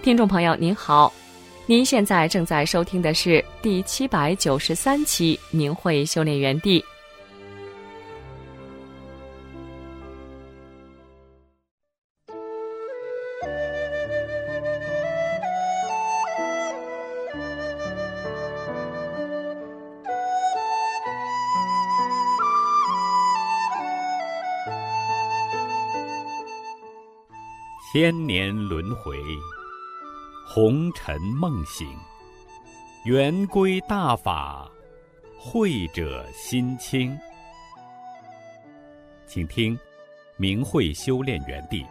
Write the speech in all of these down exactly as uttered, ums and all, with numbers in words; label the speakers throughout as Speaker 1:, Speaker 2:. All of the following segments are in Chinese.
Speaker 1: 听众朋友您好，您现在正在收听的是第七百九十三期明慧修炼园地。
Speaker 2: 千年轮回，红尘梦醒，圆规大法，慧者心清。请听明慧修炼园地。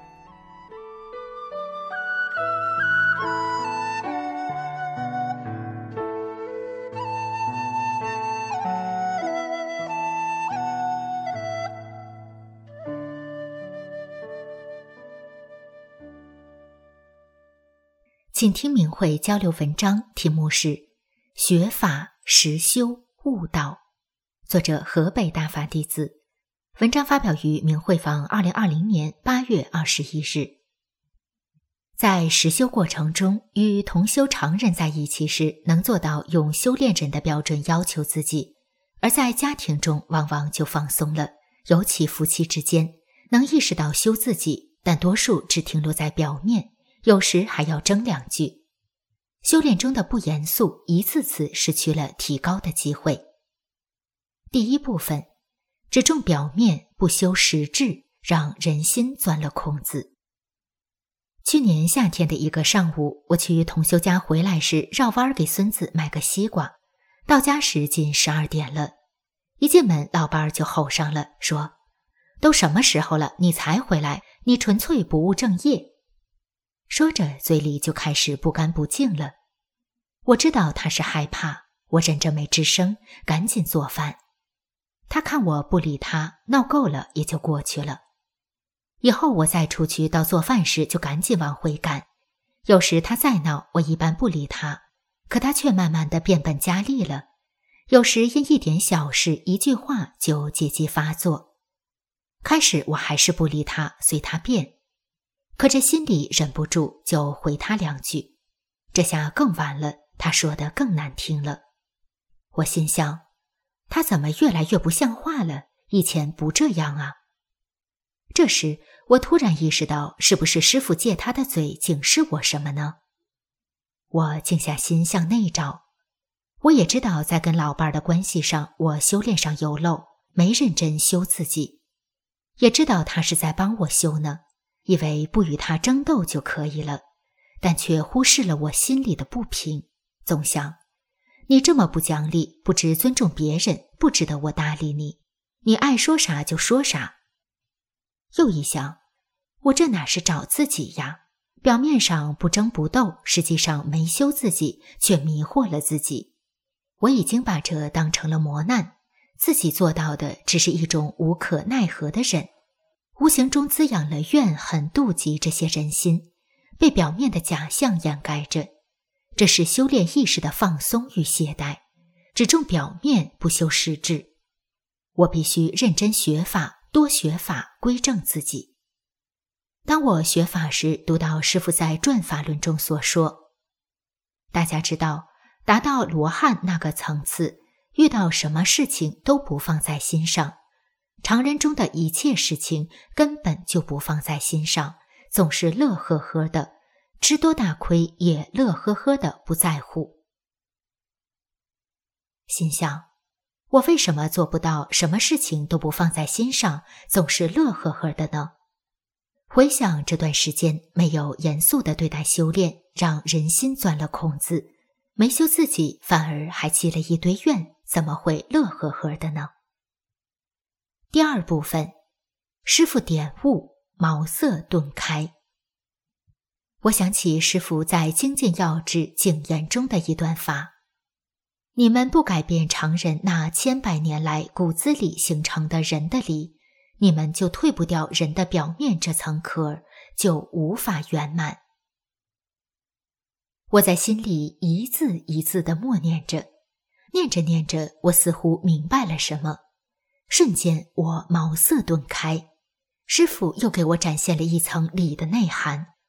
Speaker 3: 请听明慧交流文章，题目是学法实修悟道，作者河北大法弟子。文章发表于明慧坊二零二零年八月二十一日。在实修过程中，与同修常人在一起时，能做到用修炼人的标准要求自己，而在家庭中往往就放松了，尤其夫妻之间，能意识到修自己，但多数只停留在表面，有时还要争两句。修炼中的不严肃，一次次失去了提高的机会。第一部分，只重表面，不修实质，让人心钻了空子。去年夏天的一个上午，我去同修家回来时，绕弯给孙子买个西瓜。到家时近十二点了，一进门老伴儿就吼上了，说：“都什么时候了，你才回来？你纯粹不务正业。”说着嘴里就开始不干不净了。我知道他是害怕，我忍着没吱声，赶紧做饭。他看我不理他，闹够了也就过去了。以后我再出去到做饭时就赶紧往回赶。有时他再闹，我一般不理他，可他却慢慢的变本加厉了。有时因一点小事一句话就借机发作。开始我还是不理他，随他变。可这心里忍不住就回他两句，这下更完了，他说的更难听了。我心想，他怎么越来越不像话了？以前不这样啊。这时我突然意识到，是不是师父借他的嘴警示我什么呢？我静下心向内找。我也知道在跟老伴的关系上，我修炼上有漏，没认真修自己，也知道他是在帮我修呢，以为不与他争斗就可以了，但却忽视了我心里的不平。总想，你这么不讲理，不知尊重别人，不值得我搭理你，你爱说啥就说啥。又一想，我这哪是找自己呀？表面上不争不斗，实际上没修自己，却迷惑了自己。我已经把这当成了磨难，自己做到的只是一种无可奈何的忍，无形中滋养了怨恨妒忌这些人心，被表面的假象掩盖着。这是修炼意识的放松与懈怠，只重表面不修实质。我必须认真学法，多学法，归正自己。当我学法时，读到师父在转法论中所说，大家知道，达到罗汉那个层次，遇到什么事情都不放在心上，常人中的一切事情根本就不放在心上，总是乐呵呵的，吃多大亏也乐呵呵的不在乎。心想，我为什么做不到什么事情都不放在心上，总是乐呵呵的呢？回想这段时间没有严肃地对待修炼，让人心钻了空子，没修自己，反而还积了一堆怨，怎么会乐呵呵的呢？第二部分，师父点悟，茅塞顿开。我想起师父在精进要旨警言中的一段话：你们不改变常人那千百年来骨子里形成的人的理，你们就退不掉人的表面这层壳，就无法圆满。我在心里一字一字地默念着，念着念着，我似乎明白了什么，瞬间我茅塞顿开。师父又给我展现了一层理的内涵。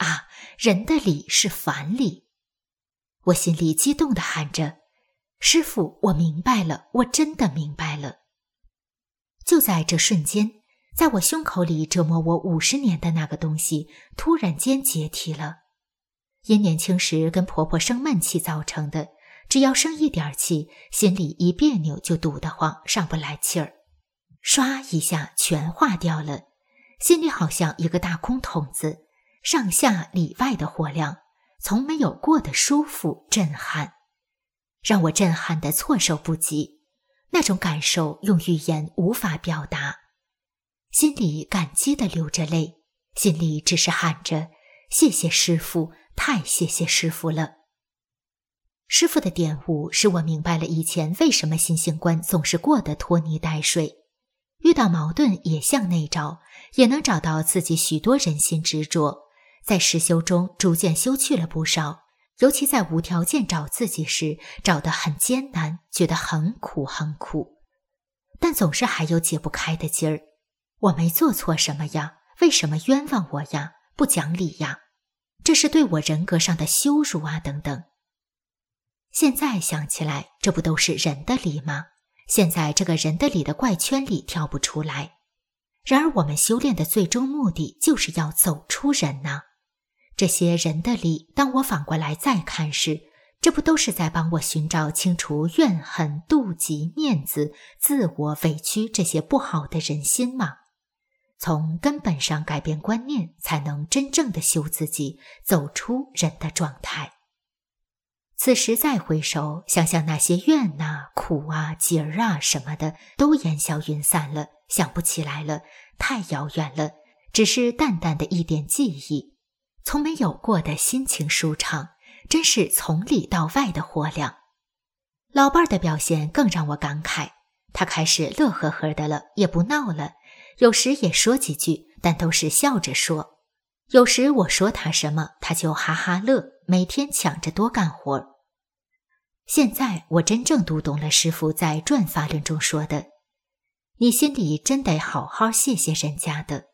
Speaker 3: 啊，人的理是凡理。我心里激动地喊着，师父，我明白了，我真的明白了。就在这瞬间，在我胸口里折磨我五十年的那个东西突然间解体了。因年轻时跟婆婆生闷气造成的，只要生一点气，心里一别扭就堵得慌，上不来气儿，唰一下全化掉了。心里好像一个大空桶子，上下里外的火量，从没有过的舒服震撼，让我震撼得措手不及，那种感受用语言无法表达。心里感激地流着泪，心里只是喊着，谢谢师父，太谢谢师父了。师父的点悟使我明白了以前为什么心性观总是过得拖泥带水，遇到矛盾也像内招，也能找到自己许多人心执着，在实修中逐渐修去了不少，尤其在无条件找自己时，找得很艰难，觉得很苦很苦，但总是还有解不开的劲儿。我没做错什么呀，为什么冤枉我呀，不讲理呀，这是对我人格上的羞辱啊，等等。现在想起来，这不都是人的理吗？现在这个人的理的怪圈里跳不出来。然而我们修炼的最终目的就是要走出人呐。这些人的理，当我反过来再看时，这不都是在帮我寻找清除怨恨、妒忌、面子、自我、委屈这些不好的人心吗？从根本上改变观念，才能真正的修自己，走出人的状态。此时再回首，想想那些怨啊、苦啊、结儿啊什么的，都烟消云散了，想不起来了，太遥远了，只是淡淡的一点记忆，从没有过的心情舒畅，真是从里到外的火量。老伴儿的表现更让我感慨，他开始乐呵呵的了，也不闹了，有时也说几句，但都是笑着说。有时我说他什么，他就哈哈乐，每天抢着多干活。现在我真正读懂了师父在《转法论》中说的，你心里真得好好谢谢人家的，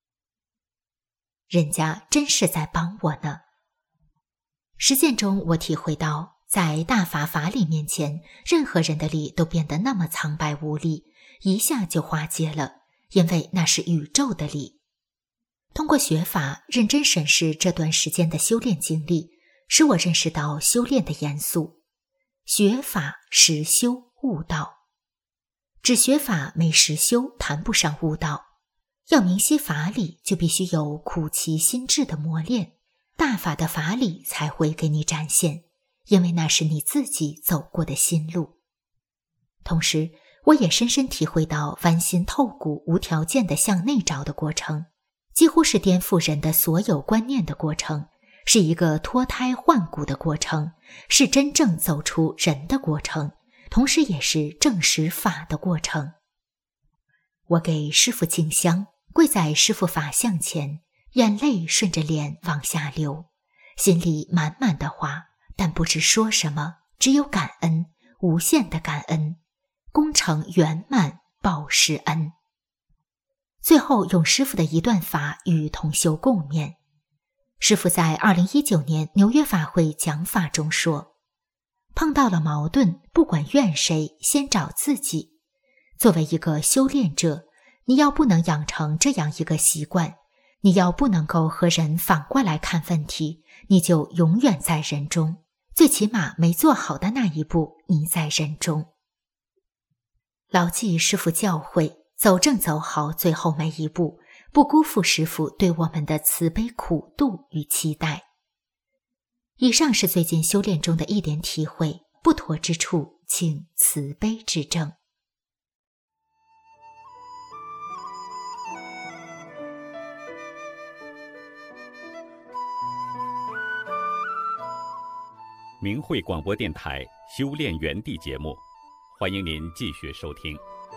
Speaker 3: 人家真是在帮我呢。实践中我体会到，在大法法理面前，任何人的理都变得那么苍白无力，一下就化解了，因为那是宇宙的理。通过学法认真审视这段时间的修炼经历，使我认识到修炼的严肃。学法实修悟道，只学法没实修，谈不上悟道。要明晰法理，就必须有苦其心志的磨练，大法的法理才会给你展现，因为那是你自己走过的心路。同时我也深深体会到剜心透骨、无条件的向内找的过程，几乎是颠覆人的所有观念的过程，是一个脱胎换骨的过程，是真正走出人的过程，同时也是证实法的过程。我给师父敬香，跪在师父法像前，眼泪顺着脸往下流，心里满满的话，但不知说什么，只有感恩，无限的感恩，功成圆满，报师恩。最后用师父的一段法与同修共勉。师父在二零一九年纽约法会讲法中说，碰到了矛盾，不管怨谁，先找自己。作为一个修炼者，你要不能养成这样一个习惯，你要不能够和人反过来看问题，你就永远在人中，最起码没做好的那一步，你在人中。牢记师父教诲，走正走好最后每一步，不辜负师父对我们的慈悲苦度与期待。以上是最近修炼中的一点体会，不妥之处请慈悲指正。
Speaker 2: 明慧广播电台修炼园地节目，欢迎您继续收听。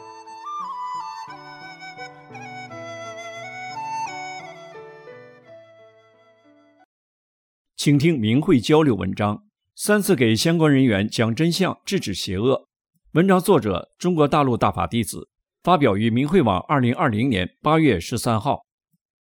Speaker 4: 请听明慧交流文章，三次给相关人员讲真相，制止邪恶。文章作者中国大陆大法弟子，发表于明慧网二零二零年八月十三号。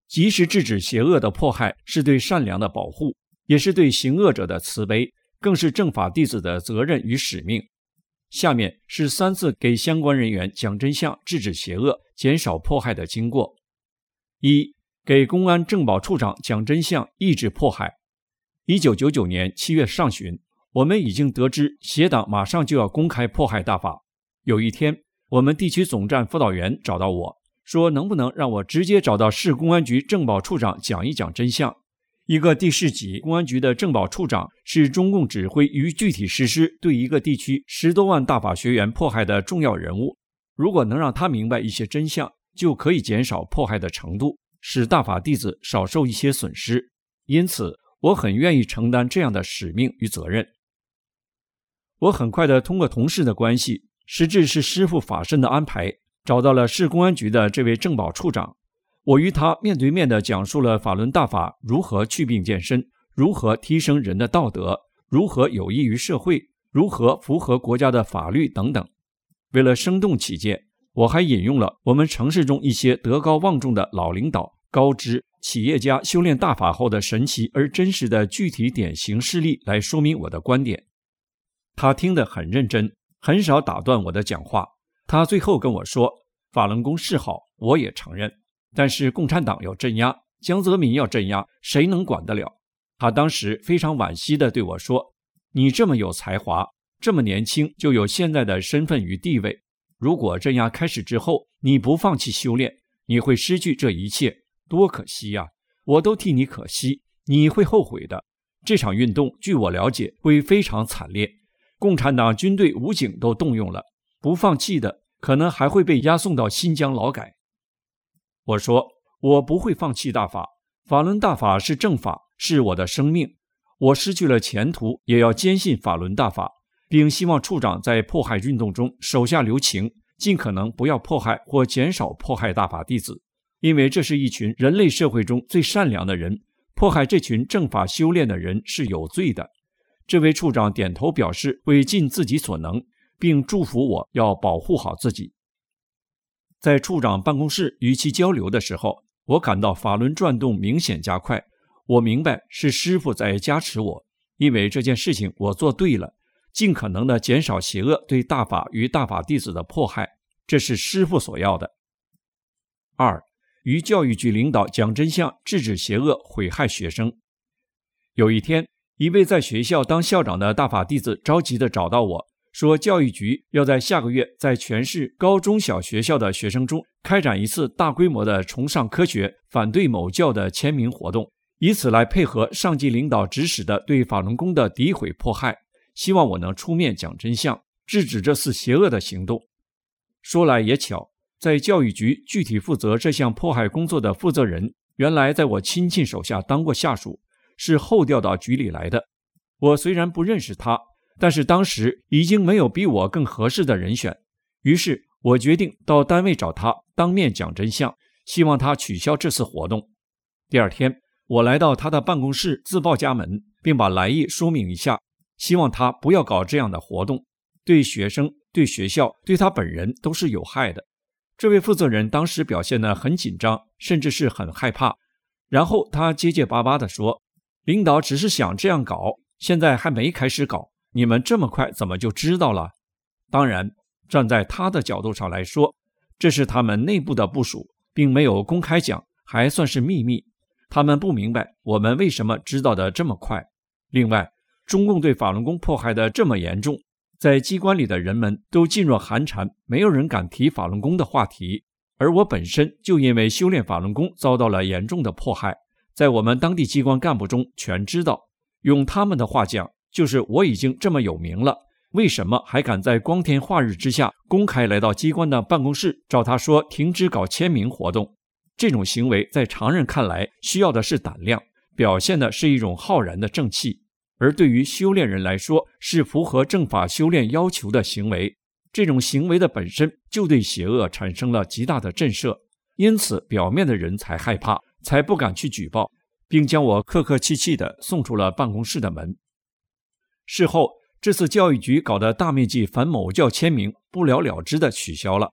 Speaker 4: 及时制止邪恶的迫害是对善良的保护，也是对行恶者的慈悲，更是正法弟子的责任与使命。下面是三次给相关人员讲真相、制止邪恶、减少迫害的经过。一、给公安政保处长讲真相，抑制迫害。一九九九年七月上旬，我们已经得知邪党马上就要公开迫害大法。有一天，我们地区总站辅导员找到我，说能不能让我直接找到市公安局政保处长讲一讲真相。一个地市级公安局的政保处长是中共指挥与具体实施对一个地区十多万大法学员迫害的重要人物，如果能让他明白一些真相，就可以减少迫害的程度，使大法弟子少受一些损失。因此我很愿意承担这样的使命与责任。我很快地通过同事的关系，实质是师父法身的安排，找到了市公安局的这位政保处长。我与他面对面地讲述了法轮大法如何祛病健身，如何提升人的道德，如何有益于社会，如何符合国家的法律等等。为了生动起见，我还引用了我们城市中一些德高望重的老领导、高知企业家修炼大法后的神奇而真实的具体典型事例来说明我的观点。他听得很认真，很少打断我的讲话。他最后跟我说，法轮功是好，我也承认，但是共产党要镇压，江泽民要镇压，谁能管得了？他当时非常惋惜地对我说，你这么有才华，这么年轻就有现在的身份与地位，如果镇压开始之后你不放弃修炼，你会失去这一切，多可惜呀！我都替你可惜，你会后悔的。这场运动据我了解会非常惨烈，共产党军队、武警都动用了，不放弃的可能还会被押送到新疆劳改。我说，我不会放弃大法，法轮大法是正法，是我的生命，我失去了前途也要坚信法轮大法，并希望处长在迫害运动中手下留情，尽可能不要迫害或减少迫害大法弟子，因为这是一群人类社会中最善良的人，迫害这群正法修炼的人是有罪的。这位处长点头表示会尽自己所能，并祝福我要保护好自己。在处长办公室与其交流的时候，我感到法轮转动明显加快，我明白是师父在加持我，因为这件事情我做对了，尽可能的减少邪恶对大法与大法弟子的迫害，这是师父所要的。二、与教育局领导讲真相，制止邪恶毁害学生。有一天，一位在学校当校长的大法弟子着急地找到我，说教育局要在下个月在全市高中小学校的学生中开展一次大规模的崇尚科学、反对某教的签名活动，以此来配合上级领导指使的对法轮功的诋毁迫害，希望我能出面讲真相，制止这次邪恶的行动。说来也巧，在教育局具体负责这项迫害工作的负责人，原来在我亲戚手下当过下属，是后调到局里来的。我虽然不认识他，但是当时已经没有比我更合适的人选，于是我决定到单位找他当面讲真相，希望他取消这次活动。第二天，我来到他的办公室自报家门，并把来意说明一下，希望他不要搞这样的活动，对学生、对学校、对他本人都是有害的。这位负责人当时表现得很紧张，甚至是很害怕。然后他结结巴巴地说，领导只是想这样搞，现在还没开始搞，你们这么快怎么就知道了？当然，站在他的角度上来说，这是他们内部的部署，并没有公开讲，还算是秘密。他们不明白我们为什么知道的这么快。另外，中共对法轮功迫害的这么严重，在机关里的人们都噤若寒蝉，没有人敢提法轮功的话题。而我本身就因为修炼法轮功遭到了严重的迫害，在我们当地机关干部中全知道。用他们的话讲，就是我已经这么有名了，为什么还敢在光天化日之下公开来到机关的办公室找他说停止搞签名活动？这种行为在常人看来需要的是胆量，表现的是一种浩然的正气，而对于修炼人来说是符合正法修炼要求的行为。这种行为的本身就对邪恶产生了极大的震慑，因此表面的人才害怕，才不敢去举报，并将我客客气气地送出了办公室的门。事后，这次教育局搞的大面积反某教签名不了了之地取消了，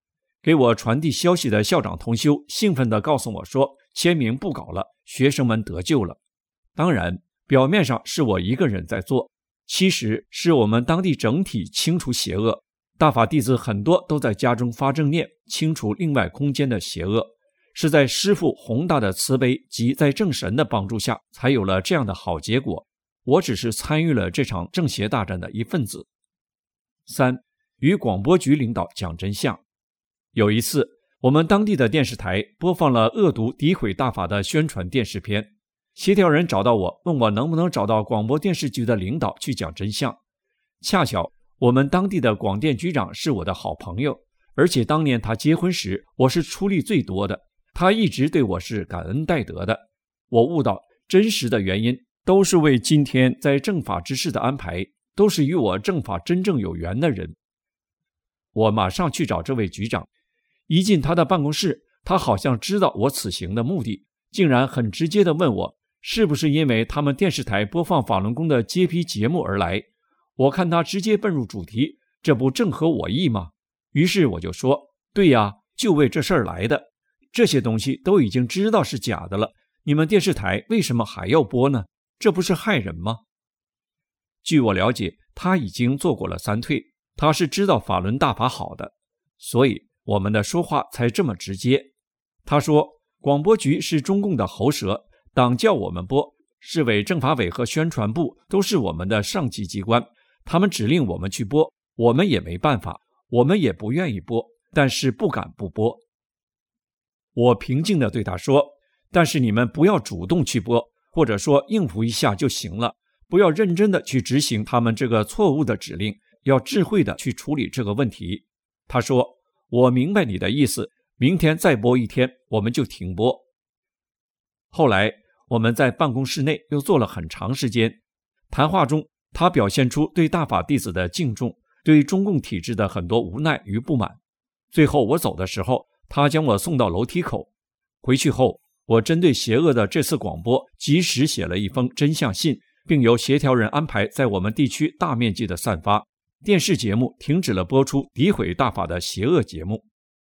Speaker 4: 给我传递消息的校长同修兴奋地告诉我说，签名不搞了，学生们得救了。当然，表面上是我一个人在做，其实是我们当地整体清除邪恶。大法弟子很多都在家中发正念，清除另外空间的邪恶，是在师父宏大的慈悲及在正神的帮助下才有了这样的好结果。我只是参与了这场正邪大战的一份子。三、与广播局领导讲真相。有一次，我们当地的电视台播放了恶毒诋毁大法的宣传电视片，协调人找到我，问我能不能找到广播电视局的领导去讲真相。恰巧我们当地的广电局长是我的好朋友，而且当年他结婚时我是出力最多的，他一直对我是感恩戴德的。我悟到真实的原因都是为今天在正法之事的安排，都是与我正法真正有缘的人。我马上去找这位局长，一进他的办公室，他好像知道我此行的目的，竟然很直接地问我是不是因为他们电视台播放法轮功的揭批节目而来。我看他直接奔入主题，这不正合我意吗？于是我就说，对呀，就为这事儿来的，这些东西都已经知道是假的了，你们电视台为什么还要播呢？这不是害人吗？据我了解，他已经做过了三退，他是知道法轮大法好的，所以我们的说话才这么直接。他说，广播局是中共的喉舌，党叫我们播，市委政法委和宣传部都是我们的上级机关，他们指令我们去播，我们也没办法，我们也不愿意播，但是不敢不播。我平静地对他说，但是你们不要主动去播，或者说应付一下就行了，不要认真地去执行他们这个错误的指令，要智慧地去处理这个问题。他说，我明白你的意思，明天再播一天，我们就停播。后来我们在办公室内又坐了很长时间，谈话中他表现出对大法弟子的敬重，对中共体制的很多无奈与不满。最后我走的时候，他将我送到楼梯口。回去后，我针对邪恶的这次广播及时写了一封真相信，并由协调人安排在我们地区大面积的散发。电视节目停止了播出诋毁大法的邪恶节目。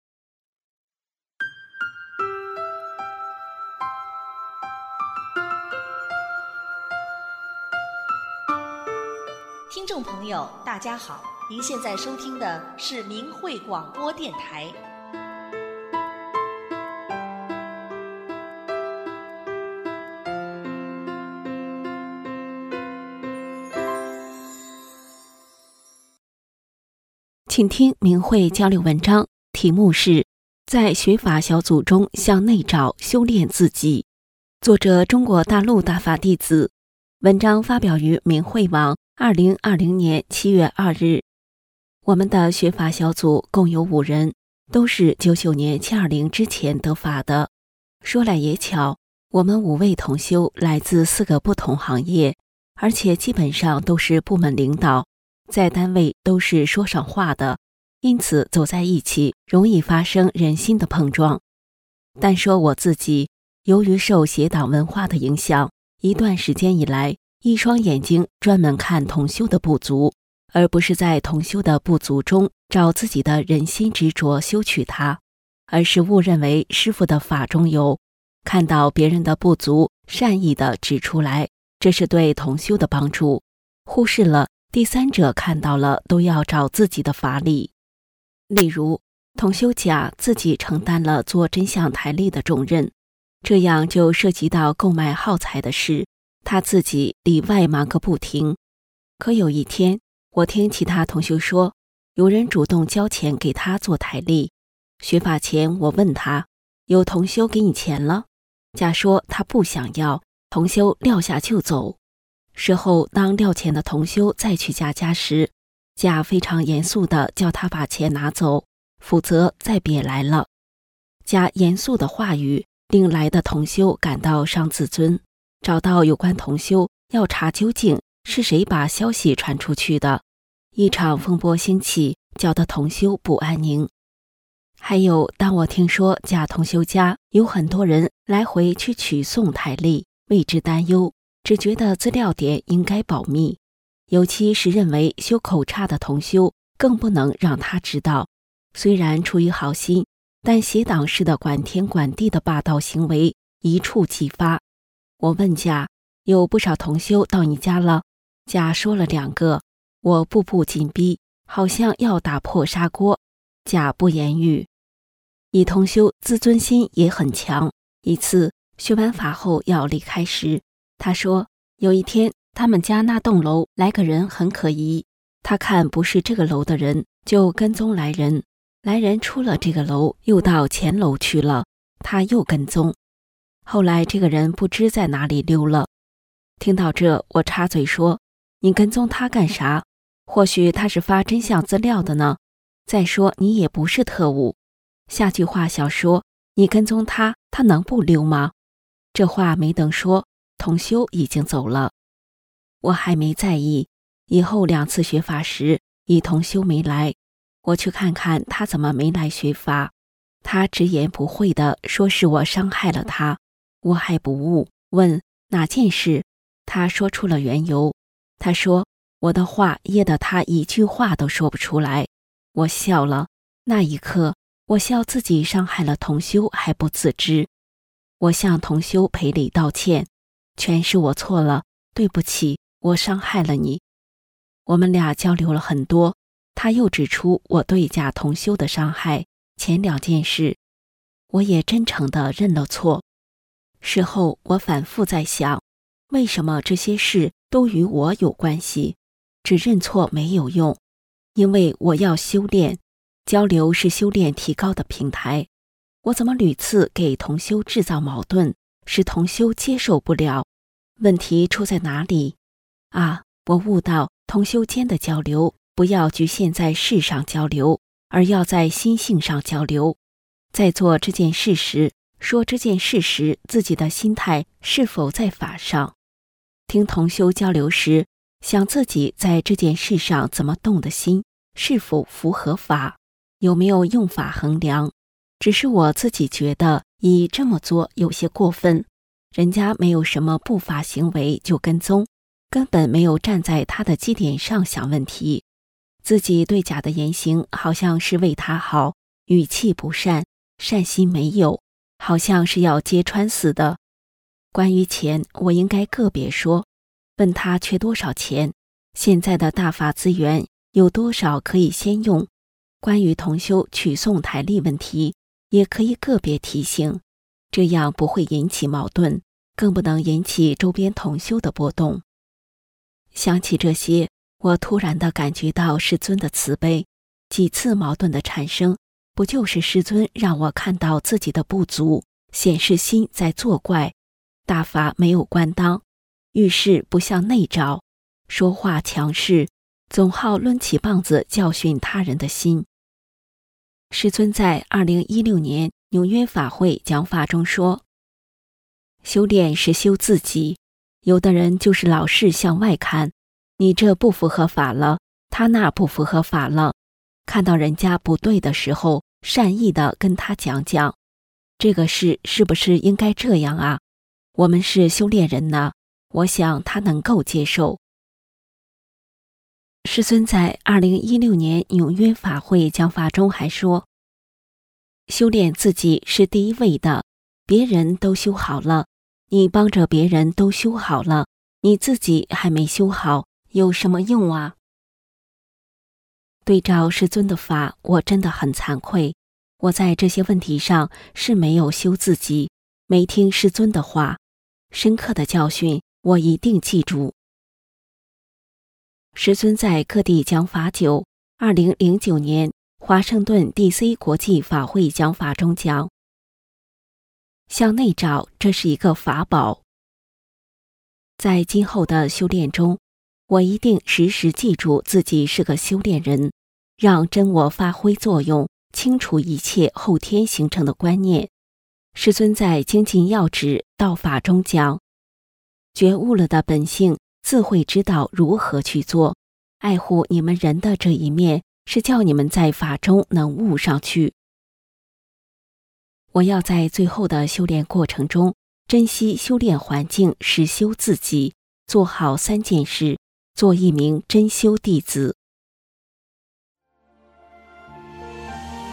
Speaker 5: 听众朋友，大家好，您现在收听的是明慧广播电台。
Speaker 6: 请听明慧交流文章，题目是在学法小组中向内找修炼自己，作者中国大陆大法弟子，文章发表于明慧网二零二零年七月二日。我们的学法小组共有五人，都是九九年七二零之前得法的。说来也巧，我们五位同修来自四个不同行业，而且基本上都是部门领导，在单位都是说上话的，因此走在一起容易发生人心的碰撞。但说我自己，由于受邪党文化的影响，一段时间以来，一双眼睛专门看同修的不足，而不是在同修的不足中找自己的人心执着修取它，而是误认为师父的法中有，看到别人的不足，善意地指出来，这是对同修的帮助，忽视了第三者看到了都要找自己的法理。例如，同修甲自己承担了做真相台历的重任，这样就涉及到购买耗材的事，他自己里外忙个不停。可有一天，我听其他同修说，有人主动交钱给他做台历。学法前我问他，有同修给你钱了？甲说他不想要，同修撂下就走。事后当撂钱的同修再去甲家时，甲非常严肃地叫他把钱拿走，否则再别来了。甲严肃的话语令来的同修感到伤自尊，找到有关同修要查究竟是谁把消息传出去的。一场风波兴起，搅得同修不安宁。还有，当我听说甲同修家有很多人来回去取送台历，为之担忧，只觉得资料点应该保密，尤其是认为修口差的同修更不能让他知道， 虽然出于好心，但邪党式的管天管地的霸道行为一触即发。我问甲，有不少同修到你家了？甲说了两个。我步步紧逼，好像要打破砂锅。甲不言语。乙同修自尊心也很强。一次学完法后要离开时，他说有一天他们家那栋楼来个人很可疑，他看不是这个楼的人，就跟踪来人。来人出了这个楼，又到前楼去了，他又跟踪。后来这个人不知在哪里溜了。听到这，我插嘴说，你跟踪他干啥？或许他是发真相资料的呢。再说你也不是特务。下句话小说，你跟踪他，他能不溜吗？这话没等说，同修已经走了。我还没在意，以后两次学法时，乙同修没来，我去看看他怎么没来学法。他直言不讳地说是我伤害了他。我还不悟，问哪件事？他说出了缘由。他说我的话噎得他一句话都说不出来。我笑了，那一刻我笑自己伤害了同修还不自知。我向同修赔礼道歉，全是我错了，对不起，我伤害了你。我们俩交流了很多，他又指出我对甲同修的伤害，前两件事，我也真诚地认了错。事后我反复在想，为什么这些事都与我有关系？只认错没有用，因为我要修炼，交流是修炼提高的平台。我怎么屡次给同修制造矛盾，使同修接受不了？问题出在哪里？啊，我悟到同修间的交流不要局限在事上交流，而要在心性上交流。在做这件事时，说这件事时自己的心态是否在法上。听同修交流时，想自己在这件事上怎么动的心，是否符合法，有没有用法衡量。只是我自己觉得以这么做有些过分，人家没有什么不法行为就跟踪，根本没有站在他的基点上想问题。自己对甲的言行好像是为他好，语气不善，善心没有，好像是要揭穿似的。关于钱，我应该个别说，问他缺多少钱，现在的大法资源有多少可以先用。关于同修取诵台历问题，也可以个别提醒，这样不会引起矛盾，更不能引起周边同修的波动。想起这些，我突然地感觉到师尊的慈悲。几次矛盾的产生，不就是师尊让我看到自己的不足，显示心在作怪。大法没有关当，遇事不向内找，说话强势，总好抡起棒子教训他人的心。师尊在二零一六年纽约法会讲法中说，修炼是修自己，有的人就是老是向外看，你这不符合法了，他那不符合法了，看到人家不对的时候，善意的跟他讲讲，这个事是不是应该这样啊？我们是修炼人呢，我想他能够接受。师尊在二零一六年纽约法会讲法中还说，修炼自己是第一位的，别人都修好了，你帮着别人都修好了，你自己还没修好，有什么用啊？对照师尊的法，我真的很惭愧，我在这些问题上是没有修自己，没听师尊的话，深刻的教训我一定记住。师尊在各地讲法久，二零零九年华盛顿 D C 国际法会讲法中讲，向内找，这是一个法宝。在今后的修炼中，我一定时时记住自己是个修炼人，让真我发挥作用，清除一切后天形成的观念。师尊在精进要旨道法中讲，觉悟了的本性自会知道如何去做，爱护你们人的这一面，是叫你们在法中能悟上去。我要在最后的修炼过程中，珍惜修炼环境，实修自己，做好三件事，做一名真修弟子。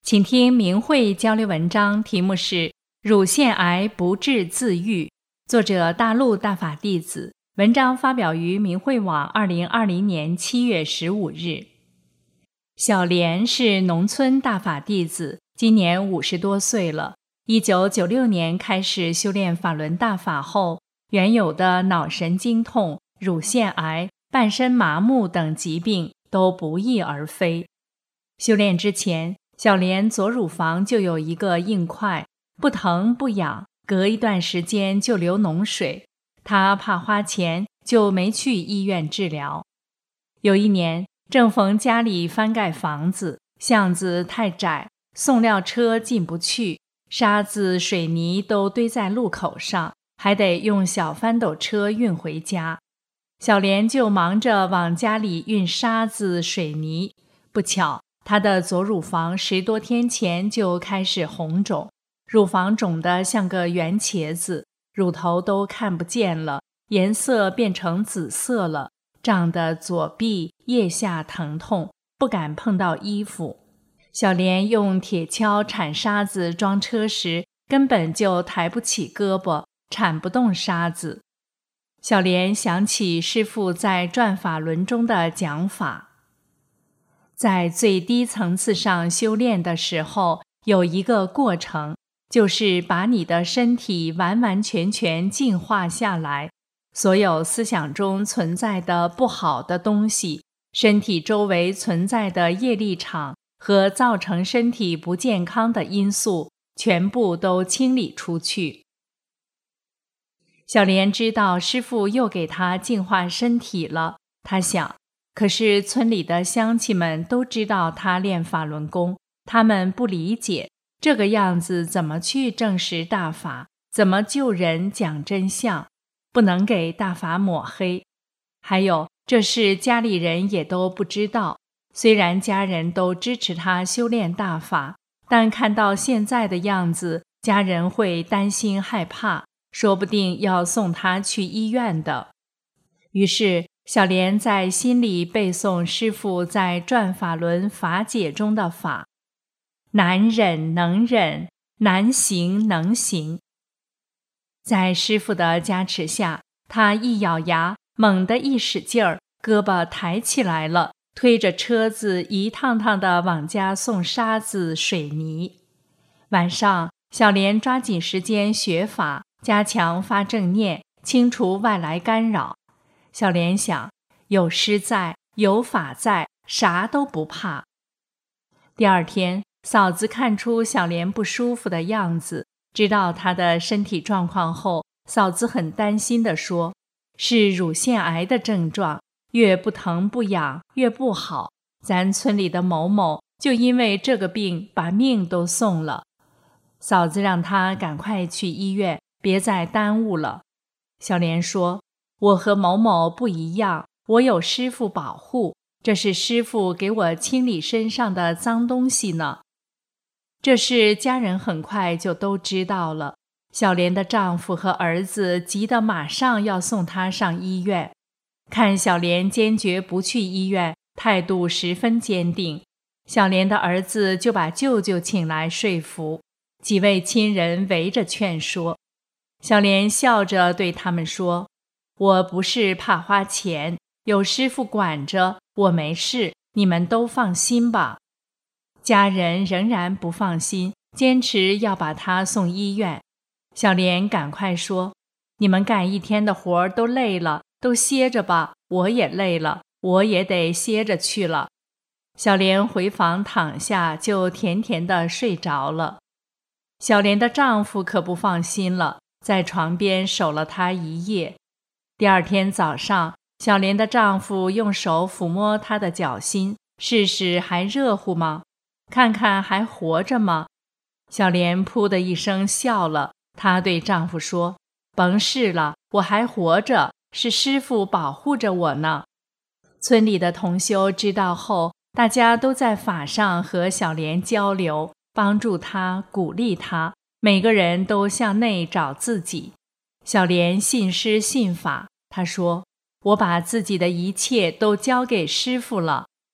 Speaker 7: 请听明慧交流文章，题目是《乳腺癌不治自愈》，作者大陆大法弟子，文章发表于明慧网二零二零年七月十五日。小莲是农村大法弟子，今年五十多岁了。一九九六年开始修炼法轮大法后，原有的脑神经痛、乳腺癌、半身麻木等疾病都不翼而飞。修炼之前，小莲左乳房就有一个硬块，不疼不痒，隔一段时间就流脓水。她怕花钱，就没去医院治疗。有一年，正逢家里翻盖房子，巷子太窄，送料车进不去，沙子、水泥都堆在路口上，还得用小翻斗车运回家。小莲就忙着往家里运沙子、水泥。不巧，她的左乳房十多天前就开始红肿，乳房肿得像个圆茄子，乳头都看不见了，颜色变成紫色了，胀得左臂、腋下疼痛，不敢碰到衣服。小莲用铁锹铲沙子装车时，根本就抬不起胳膊，铲不动沙子。小莲想起师父在转法轮中的讲法，在最低层次上修炼的时候，有一个过程，就是把你的身体完完全全净化下来，所有思想中存在的不好的东西，身体周围存在的业力场和造成身体不健康的因素，全部都清理出去。小莲知道师父又给她净化身体了，她想，可是村里的乡亲们都知道她练法轮功，他们不理解，这个样子怎么去证实大法，怎么救人讲真相，不能给大法抹黑。还有，这事家里人也都不知道，虽然家人都支持他修炼大法，但看到现在的样子，家人会担心害怕，说不定要送他去医院的。于是小莲在心里背诵师父在转法轮法解中的法：难忍能忍，难行能行。在师父的加持下，他一咬牙，猛地一使劲儿，胳膊抬起来了，推着车子一趟趟地往家送沙子、水泥。晚上，小莲抓紧时间学法，加强发正念，清除外来干扰。小莲想，有师在，有法在，啥都不怕。第二天，嫂子看出小莲不舒服的样子，知道她的身体状况后，嫂子很担心地说，是乳腺癌的症状，越不疼不痒越不好，咱村里的某某就因为这个病把命都送了。嫂子让她赶快去医院，别再耽误了。小莲说，我和某某不一样，我有师父保护，这是师父给我清理身上的脏东西呢。这事家人很快就都知道了，小莲的丈夫和儿子急得马上要送她上医院。看小莲坚决不去医院，态度十分坚定，小莲的儿子就把舅舅请来说服，几位亲人围着劝说。小莲笑着对他们说，我不是怕花钱，有师父管着，我没事，你们都放心吧。家人仍然不放心，坚持要把他送医院。小莲赶快说，你们干一天的活都累了，都歇着吧，我也累了，我也得歇着去了。小莲回房躺下，就甜甜地睡着了。小莲的丈夫可不放心了，在床边守了她一夜。第二天早上，小莲的丈夫用手抚摸她的脚心，试试还热乎吗？看看还活着吗？小莲噗的一声笑了，她对丈夫说，甭试了，我还活着，是师父保护着我呢。村里的同修知道后，大家都在法上和小莲交流，帮助她，鼓励她，每个人都向内找自己。小莲信师信法，她说，我把自己的一切都交给师父了，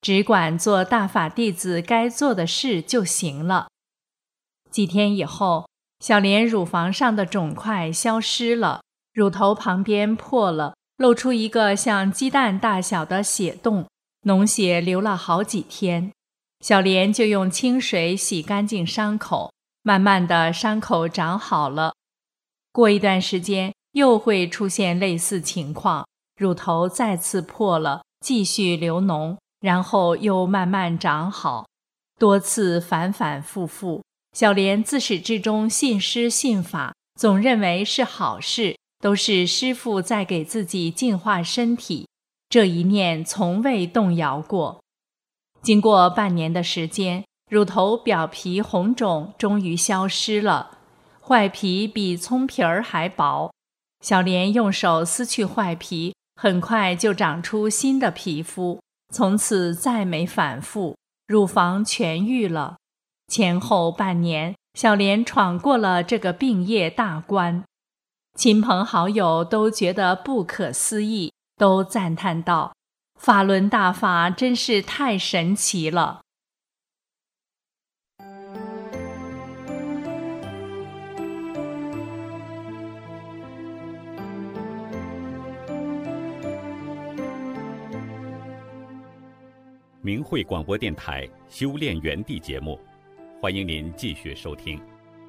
Speaker 7: 只管做大法弟子该做的事就行了。几天以后，小莲乳房上的肿块消失了，乳头旁边破了，露出一个像鸡蛋大小的血洞，脓血流了好几天。小莲就用清水洗干净伤口，慢慢的伤口长好了。过一段时间又会出现类似情况，乳头再次破了，继续流脓，然后又慢慢长好，多次反反复复。小莲自始至终信师信法，总认为是好事，都是师父在给自己净化身体，这一念从未动摇过。经过半年的时间，乳头表皮红肿终于消失了，坏皮比葱皮儿还薄。小莲用手撕去坏皮，很快就长出新的皮肤，从此再没反复，乳房痊愈了。前后半年，小莲闯过了这个病业大关。亲朋好友都觉得不可思议，都赞叹道：法轮大法真是太神奇了。
Speaker 2: 明慧广播电台修炼园地节目，欢迎您继续收听。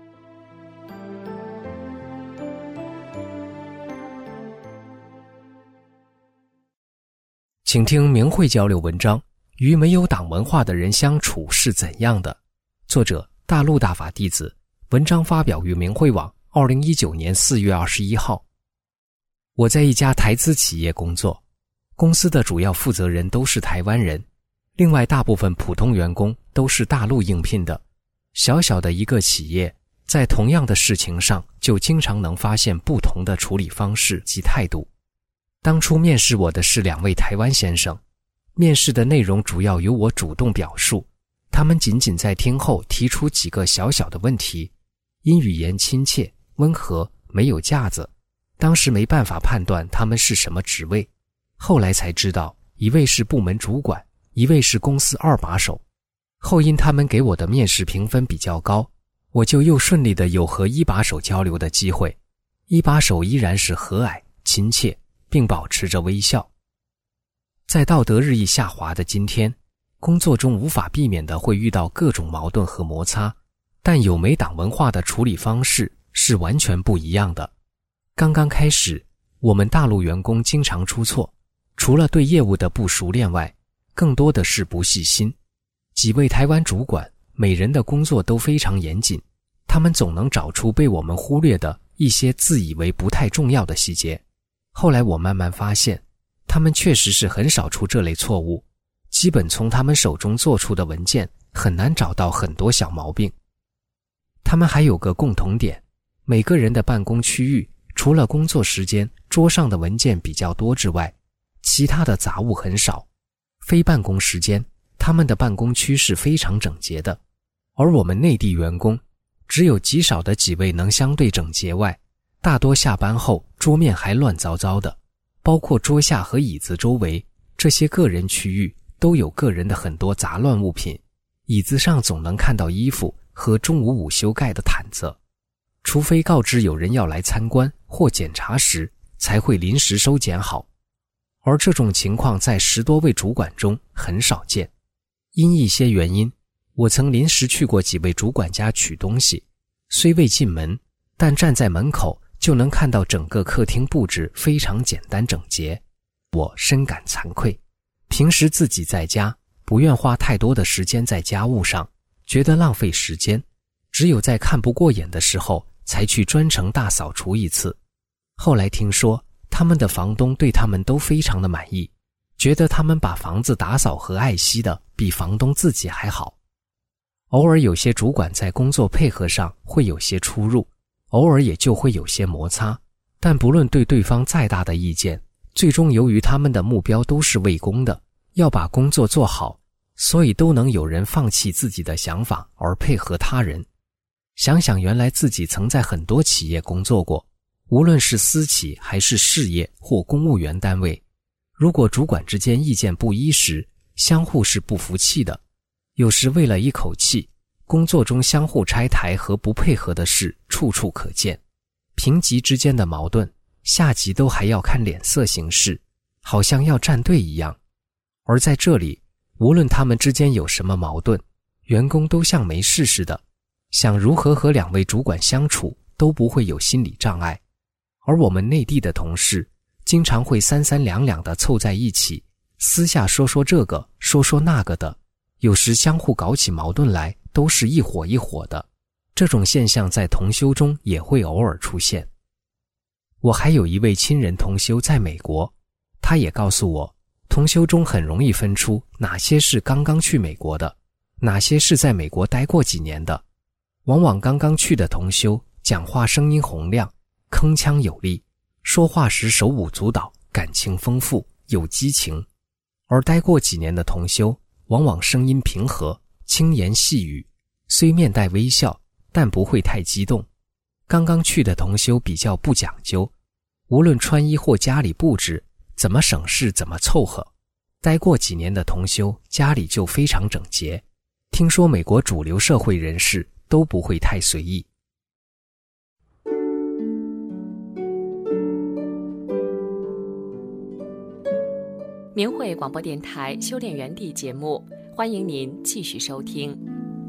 Speaker 8: 请听明慧交流文章：与没有党文化的人相处是怎样的？作者：大陆大法弟子，文章发表于明慧网，二零一九年四月二十一号。我在一家台资企业工作，公司的主要负责人都是台湾人，另外大部分普通员工都是大陆应聘的。小小的一个企业，在同样的事情上就经常能发现不同的处理方式及态度。当初面试我的是两位台湾先生，面试的内容主要由我主动表述，他们仅仅在听后提出几个小小的问题，因语言亲切、温和，没有架子。当时没办法判断他们是什么职位，后来才知道，一位是部门主管，一位是公司二把手。后因他们给我的面试评分比较高，我就又顺利的有和一把手交流的机会。一把手依然是和蔼、亲切，并保持着微笑。在道德日益下滑的今天，工作中无法避免的会遇到各种矛盾和摩擦，但有没党文化的处理方式是完全不一样的。刚刚开始，我们大陆员工经常出错，除了对业务的不熟练外，更多的是不细心。几位台湾主管，每人的工作都非常严谨，他们总能找出被我们忽略的一些自以为不太重要的细节。后来我慢慢发现，他们确实是很少出这类错误，基本从他们手中做出的文件很难找到很多小毛病。他们还有个共同点，每个人的办公区域除了工作时间桌上的文件比较多之外，其他的杂物很少。非办公时间，他们的办公区是非常整洁的，而我们内地员工只有极少的几位能相对整洁外，大多下班后桌面还乱糟糟的，包括桌下和椅子周围，这些个人区域都有个人的很多杂乱物品，椅子上总能看到衣服和中午午休盖的毯子，除非告知有人要来参观或检查时，才会临时收捡好。而这种情况在十多位主管中很少见。因一些原因，我曾临时去过几位主管家取东西，虽未进门，但站在门口就能看到整个客厅布置非常简单整洁，我深感惭愧。平时自己在家，不愿花太多的时间在家务上，觉得浪费时间，只有在看不过眼的时候，才去专程大扫除一次。后来听说，他们的房东对他们都非常的满意，觉得他们把房子打扫和爱惜的比房东自己还好。偶尔有些主管在工作配合上会有些出入，偶尔也就会有些摩擦，但不论对对方再大的意见，最终由于他们的目标都是为公的，要把工作做好，所以都能有人放弃自己的想法而配合他人。想想原来自己曾在很多企业工作过，无论是私企还是事业或公务员单位，如果主管之间意见不一时， 相互是不服气的，有时为了一口气，工作中相互拆台和不配合的事处处可见。平级之间的矛盾，下级都还要看脸色行事，好像要站队一样。而在这里，无论他们之间有什么矛盾，员工都像没事似的，想如何和两位主管相处都不会有心理障碍。而我们内地的同事经常会三三两两地凑在一起，私下说说这个说说那个的，有时相互搞起矛盾来都是一伙一伙的。这种现象在同修中也会偶尔出现。我还有一位亲人同修在美国，他也告诉我，同修中很容易分出哪些是刚刚去美国的，哪些是在美国待过几年的。往往刚刚去的同修讲话声音洪亮，铿锵有力，说话时手舞足蹈，感情丰富，有激情。而待过几年的同修往往声音平和，轻言细语，虽面带微笑，但不会太激动。刚刚去的同修比较不讲究，无论穿衣或家里布置，怎么省事怎么凑合。待过几年的同修家里就非常整洁，听说美国主流社会人士都不会太随意。
Speaker 1: 明慧广播电台修炼园地节目，欢迎您继续收听。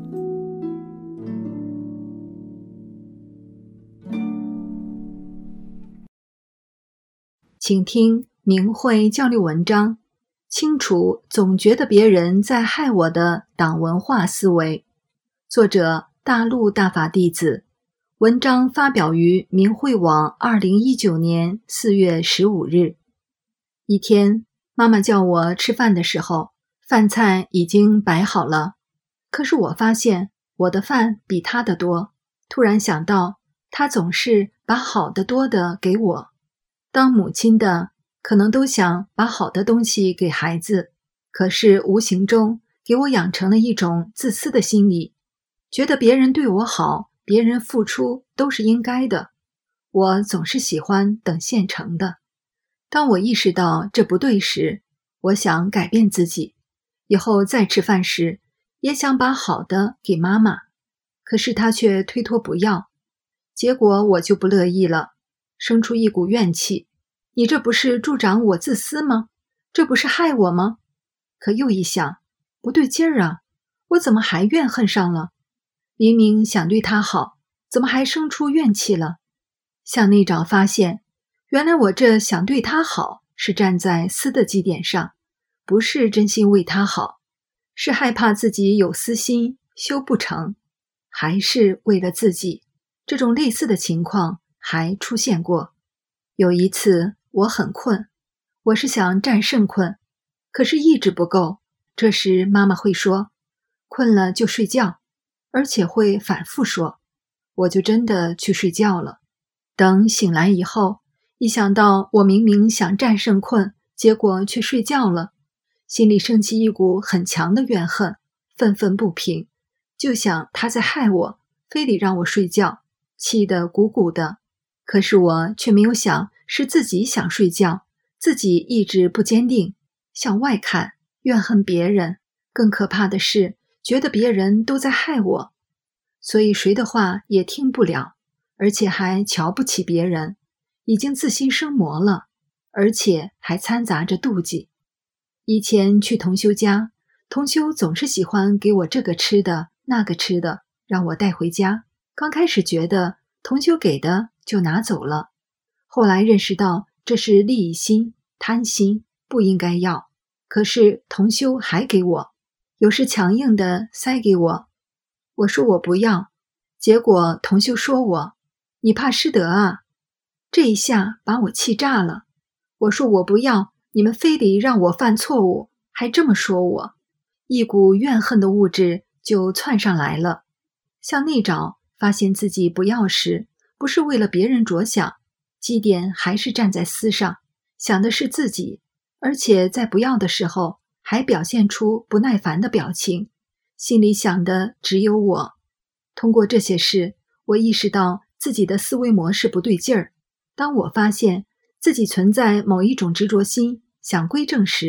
Speaker 9: 请听明慧交流文章，清除总觉得别人在害我的党文化思维。作者大陆大法弟子，文章发表于明慧网二零一九年四月十五日。一天，妈妈叫我吃饭的时候，饭菜已经摆好了，可是我发现我的饭比她的多。突然想到，她总是把好的多的给我。当母亲的可能都想把好的东西给孩子，可是无形中给我养成了一种自私的心理，觉得别人对我好，别人付出都是应该的。我总是喜欢等现成的。当我意识到这不对时，我想改变自己，以后再吃饭时也想把好的给妈妈，可是她却推脱不要。结果我就不乐意了，生出一股怨气。你这不是助长我自私吗？这不是害我吗？可又一想，不对劲儿啊，我怎么还怨恨上了？明明想对他好，怎么还生出怨气了？向内找发现，原来我这想对他好是站在私的基点上，不是真心为他好，是害怕自己有私心修不成，还是为了自己。这种类似的情况还出现过。有一次我很困，我是想战胜困，可是意志不够。这时妈妈会说，困了就睡觉，而且会反复说，我就真的去睡觉了。等醒来以后，一想到我明明想战胜困，结果却睡觉了，心里升起一股很强的怨恨，愤愤不平，就想他在害我，非得让我睡觉，气得鼓鼓的。可是我却没有想是自己想睡觉，自己意志不坚定，向外看，怨恨别人，更可怕的是觉得别人都在害我，所以谁的话也听不了，而且还瞧不起别人，已经自心生魔了，而且还掺杂着妒忌。以前去同修家，同修总是喜欢给我这个吃的那个吃的，让我带回家。刚开始觉得同修给的就拿走了，后来认识到这是利益心、贪心，不应该要。可是同修还给我，有时强硬的塞给我，我说我不要，结果同修说我，你怕失德啊？这一下把我气炸了。我说我不要，你们非得让我犯错误，还这么说我，一股怨恨的物质就窜上来了。向内找，发现自己不要时，不是为了别人着想，基点还是站在私上，想的是自己，而且在不要的时候还表现出不耐烦的表情，心里想的只有我。通过这些事，我意识到自己的思维模式不对劲儿。当我发现自己存在某一种执着心，想归正时，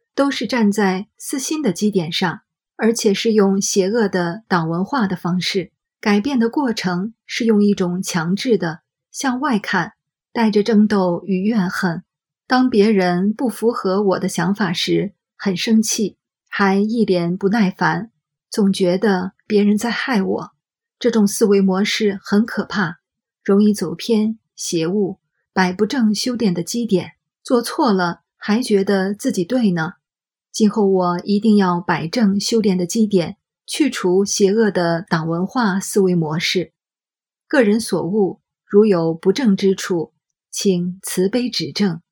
Speaker 9: 都是站在私心的基点上，而且是用邪恶的党文化的方式。改变的过程是用一种强制的向外看，带着争斗与怨恨。当别人不符合我的想法时，很生气，还一脸不耐烦，总觉得别人在害我。这种思维模式很可怕，容易走偏邪误，摆不正修炼的基点，做错了还觉得自己对呢。今后我一定要摆正修炼的基点，去除邪恶的党文化思维模式。个人所悟，如有不正之处，请慈悲指正。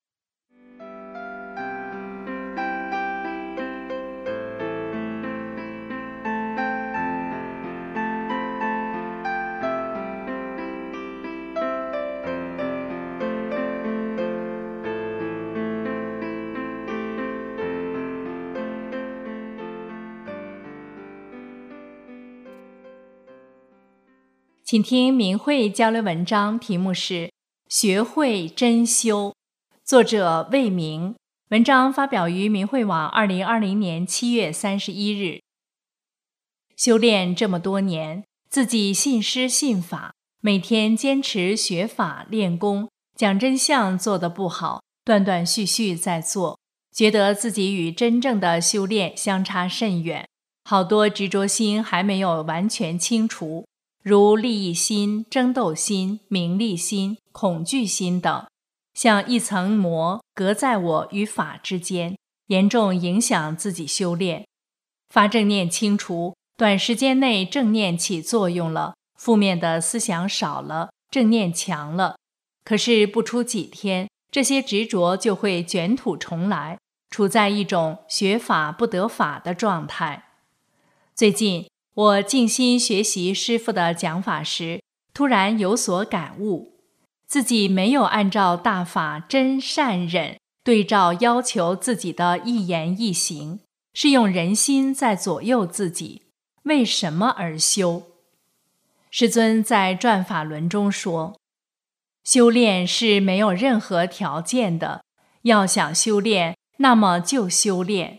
Speaker 7: 请听明慧交流文章，题目是学会真修，作者魏明，文章发表于明慧网二零二零年七月三十一日。修炼这么多年，自己信师信法，每天坚持学法练功，讲真相做得不好，断断续续在做，觉得自己与真正的修炼相差甚远，好多执着心还没有完全清除，如利益心、争斗心、名利心、恐惧心等，像一层膜隔在我与法之间，严重影响自己修炼。发正念清除，短时间内正念起作用了，负面的思想少了，正念强了。可是不出几天，这些执着就会卷土重来，处在一种学法不得法的状态。最近我静心学习师父的讲法时，突然有所感悟，自己没有按照大法真善忍对照要求自己的一言一行，是用人心在左右自己。为什么而修？师尊在转法轮中说，修炼是没有任何条件的，要想修炼，那么就修炼。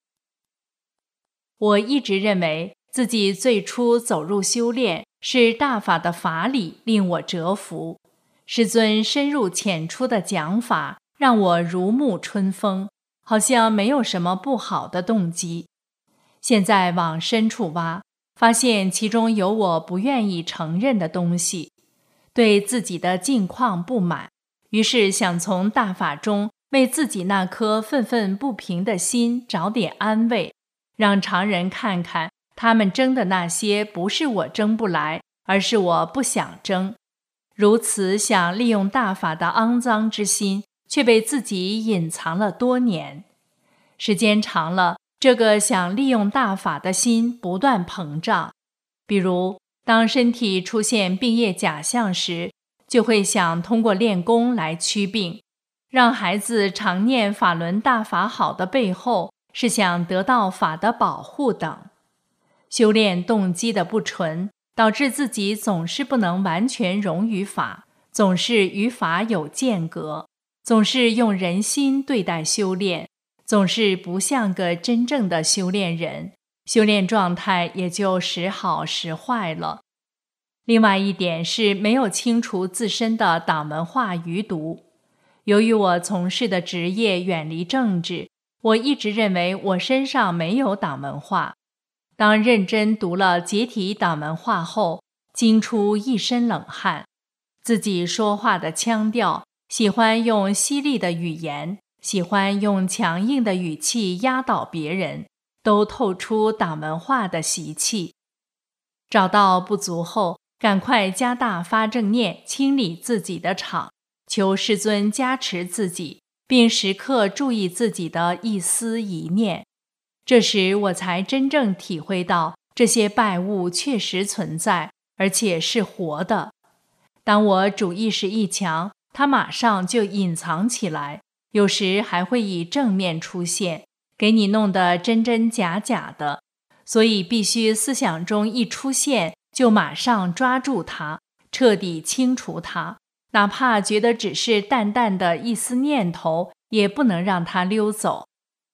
Speaker 7: 我一直认为自己最初走入修炼，是大法的法理令我折服。师尊深入浅出的讲法，让我如沐春风，好像没有什么不好的动机。现在往深处挖，发现其中有我不愿意承认的东西，对自己的境况不满，于是想从大法中为自己那颗愤愤不平的心找点安慰，让常人看看他们争的那些不是我争不来，而是我不想争。如此想利用大法的肮脏之心，却被自己隐藏了多年。时间长了，这个想利用大法的心不断膨胀。比如当身体出现病业假象时，就会想通过练功来驱病。让孩子常念法轮大法好的背后，是想得到法的保护等。修炼动机的不纯，导致自己总是不能完全融于法，总是与法有间隔，总是用人心对待修炼，总是不像个真正的修炼人，修炼状态也就时好时坏了。另外一点是没有清除自身的党文化余毒。由于我从事的职业远离政治，我一直认为我身上没有党文化。当认真读了解体党文化后，惊出一身冷汗。自己说话的腔调，喜欢用犀利的语言，喜欢用强硬的语气压倒别人，都透出党文化的习气。找到不足后，赶快加大发正念，清理自己的场，求师尊加持自己，并时刻注意自己的一思一念。这时我才真正体会到，这些败物确实存在，而且是活的。当我主意识一强，它马上就隐藏起来，有时还会以正面出现，给你弄得真真假假的。所以必须思想中一出现，就马上抓住它，彻底清除它，哪怕觉得只是淡淡的一丝念头，也不能让它溜走。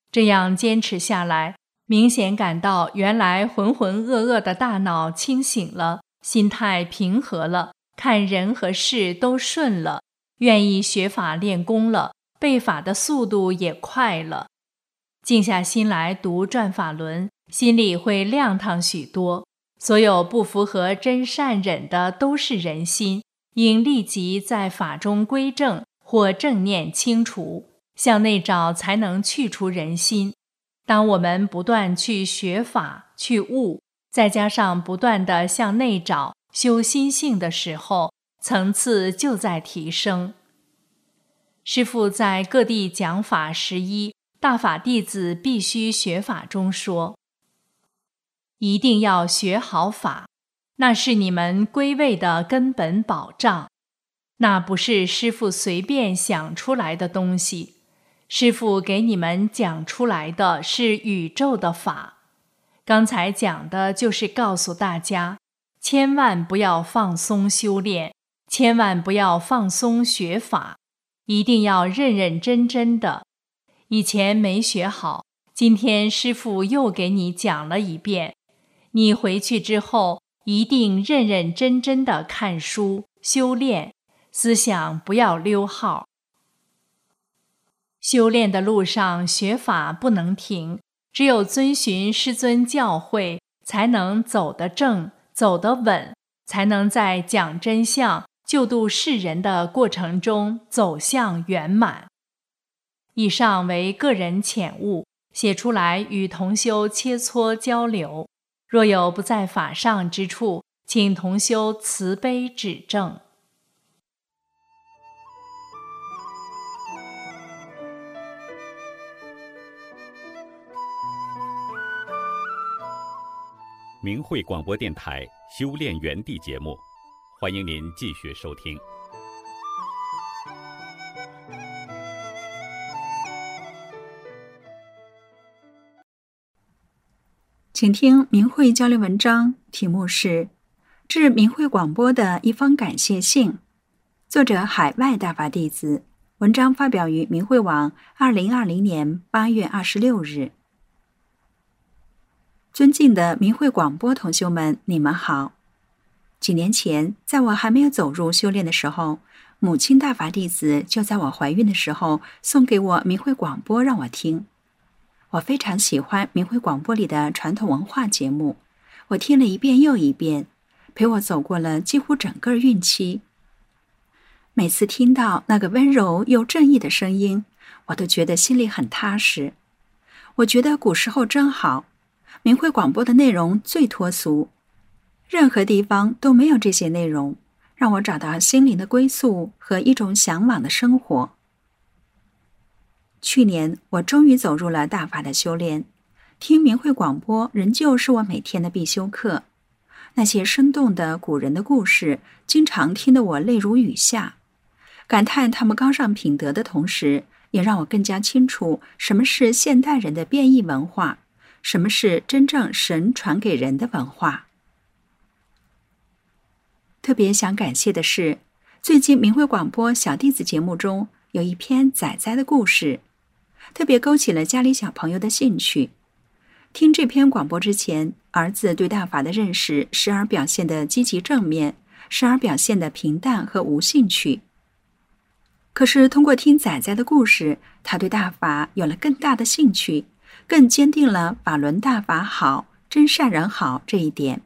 Speaker 7: 这样坚持下来，明显感到原来浑浑噩噩的大脑清醒了，心态平和了，看人和事都顺了，愿意学法练功了，背法的速度也快了。静下心来读转法轮，心里会亮堂许多。所有不符合真善忍的都是人心，应立即在法中归正或正念清除，向内找才能去除人心。当我们不断去学法去悟，再加上不断地向内找修心性的时候，层次就在提升。师父在各地讲法十一，大法弟子必须学法中说，一定要学好法，那是你们归位的根本保障。那不是师父随便想出来的东西，师父给你们讲出来的是宇宙的法。刚才讲的就是告诉大家，千万不要放松修炼，千万不要放松学法，一定要认认真真的。以前没学好，今天师父又给你讲了一遍，你回去之后一定认认真真的看书修炼，思想不要溜号。修炼的路上学法不能停，只有遵循师尊教诲，才能走得正走得稳，才能在讲真相救度世人的过程中走向圆满。以上为个人浅悟，写出来与同修切磋交流，若有不在法上之处，请同修慈悲指正。
Speaker 2: 明慧广播电台修炼园地节目，欢迎您继续收听。
Speaker 10: 请听明慧交流文章，题目是致明慧广播的一封感谢信，作者海外大法弟子，文章发表于明慧网二零二零年八月二十六日。尊敬的明慧广播同修们，你们好。几年前，在我还没有走入修炼的时候，母亲大法弟子就在我怀孕的时候送给我明慧广播让我听。我非常喜欢明慧广播里的传统文化节目，我听了一遍又一遍，陪我走过了几乎整个孕期。每次听到那个温柔又正义的声音，我都觉得心里很踏实。我觉得古时候真好，明慧广播的内容最脱俗，任何地方都没有这些内容，让我找到心灵的归宿和一种向往的生活。去年我终于走入了大法的修炼，听明慧广播仍旧是我每天的必修课。那些生动的古人的故事，经常听得我泪如雨下，感叹他们高尚品德的同时，也让我更加清楚什么是现代人的变异文化，什么是真正神传给人的文化。特别想感谢的是，最近明慧广播小弟子节目中有一篇仔仔的故事，特别勾起了家里小朋友的兴趣。听这篇广播之前，儿子对大法的认识时而表现得积极正面，时而表现得平淡和无兴趣。可是通过听仔仔的故事，他对大法有了更大的兴趣，更坚定了法轮大法好，真善人好这一点。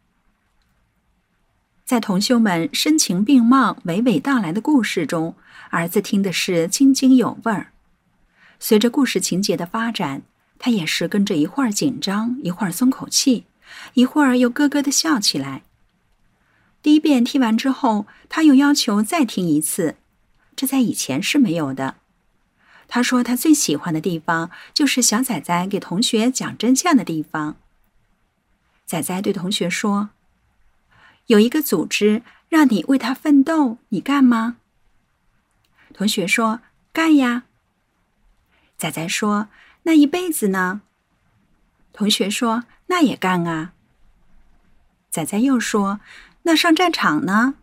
Speaker 10: 在同修们声情并茂、娓娓道来的故事中，儿子听的是津津有味儿。随着故事情节的发展，他也是跟着一会儿紧张，一会儿松口气，一会儿又咯咯地笑起来。第一遍听完之后，他又要求再听一次，这在以前是没有的。他说他最喜欢的地方就是小仔仔给同学讲真相的地方。仔仔对同学说，有一个组织让你为他奋斗，你干吗？同学说，干呀。仔仔说，那一辈子呢？同学说，那也干啊。仔仔又说，那上战场呢？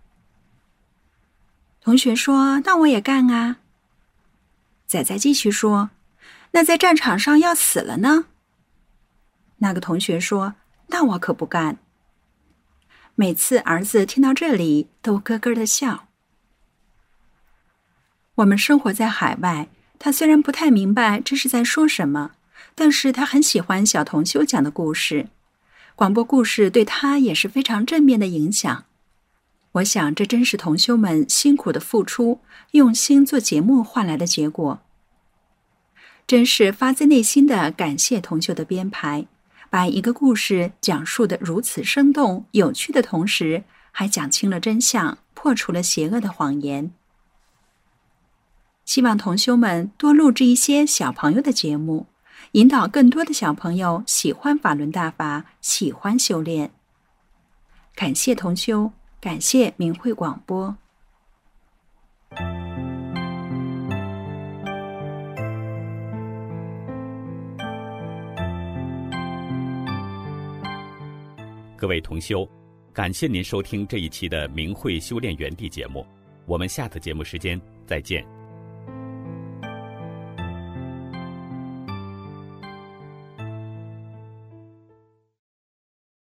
Speaker 10: 同学说，那我也干啊。仔仔继续说， 那在战场上要死了呢？那个同学说，那我可不干。每次儿子听到这里都咯咯地笑。我们生活在海外，他虽然不太明白这是在说什么，但是他很喜欢小同修讲的故事，广播故事对他也是非常正面的影响。我想这真是同修们辛苦的付出，用心做节目换来的结果。真是发自内心的感谢同修的编排，把一个故事讲述得如此生动有趣的同时，还讲清了真相，破除了邪恶的谎言。希望同修们多录制一些小朋友的节目，引导更多的小朋友喜欢法轮大法，喜欢修炼。感谢同修，感谢明慧广播。
Speaker 2: 各位同修，感谢您收听这一期的明慧修炼园地节目，我们下次节目时间再见。